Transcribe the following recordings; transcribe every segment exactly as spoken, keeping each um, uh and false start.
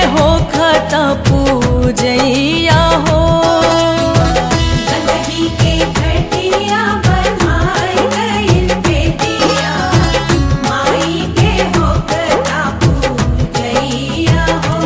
हो खता पूजैया हो। गंदगी के घटिया बनाई गइल बेटिया, माई के हो खता पूजैया हो।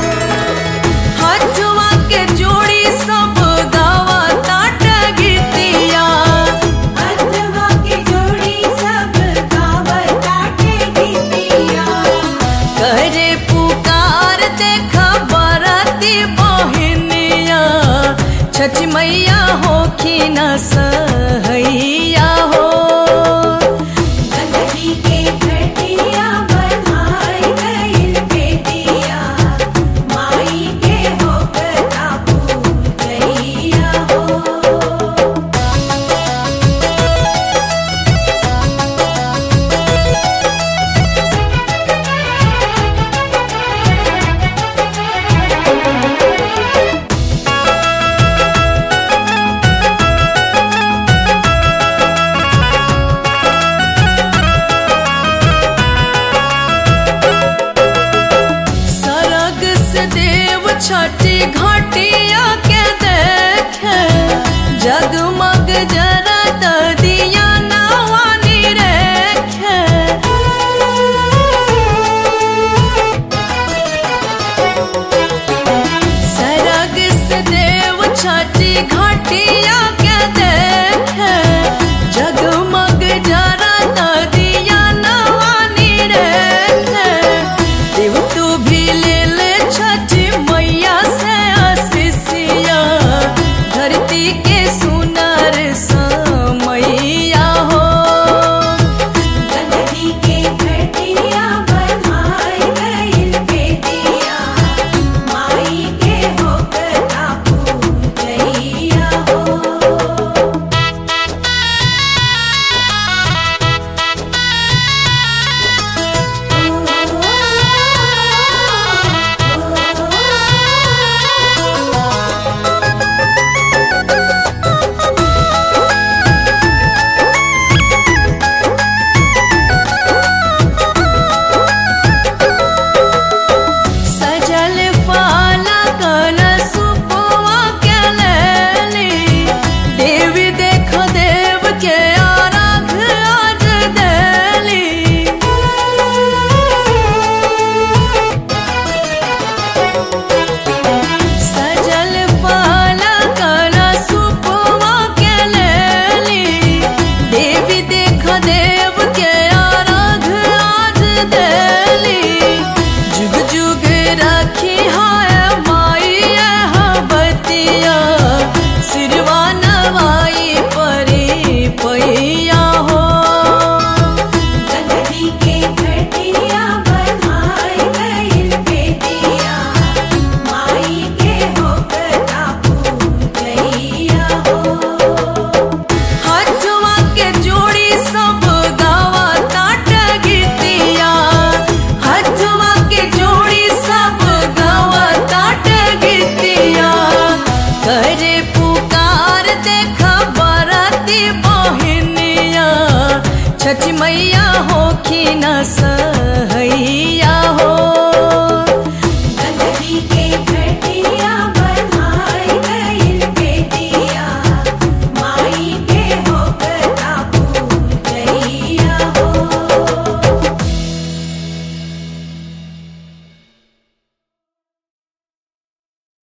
हाथवा के जोड़ी सब गावा ताट गीतिया, हाथवा के जोड़ी सब गावत ताटे गीतिया। करे पुकार देखा बराती बहिनिया, छठी मैया होखी न सहैया हो। गंदगी के घटिया बनाई गइल बेटिया, माई के हो खता पूजैया हो। सरग से देव छठी घाटिया के देखे, जगमग जरत दिया नवानी रेखे। सरग से देव छठी घाटिया के देखे, जगमग जरत दिया नवानी रेखे। देव तू भी ले ले छठी मैया से आशीषिया, धरती के सुनर समैया हो। गंदगी के घटिया बनाई गइल बेटिया, माई के हो खता पूजैया हो। सजल फाला कलशुपवा के लेली, देवी देखो देव के आराध आज देली। सजल फाला कलशुपवा के लेली, देवी देखो देव के आराध आज देली। जुग जुग रखी हाय माई यह बतिया, सिरवा नवाई परी पैया हो। गंदगी के घटिया बनाई गइल बेटिया, माई के हो खता पूजैया हो। हाथवा के जोड़ी सब गावा ताट गीतिया, हाथवा के जोड़ी सब गावा ताट गीतिया। करे पुकार देखा बराती बहिनिया, छठी मैया होखी न सहैया हो। गंदगी के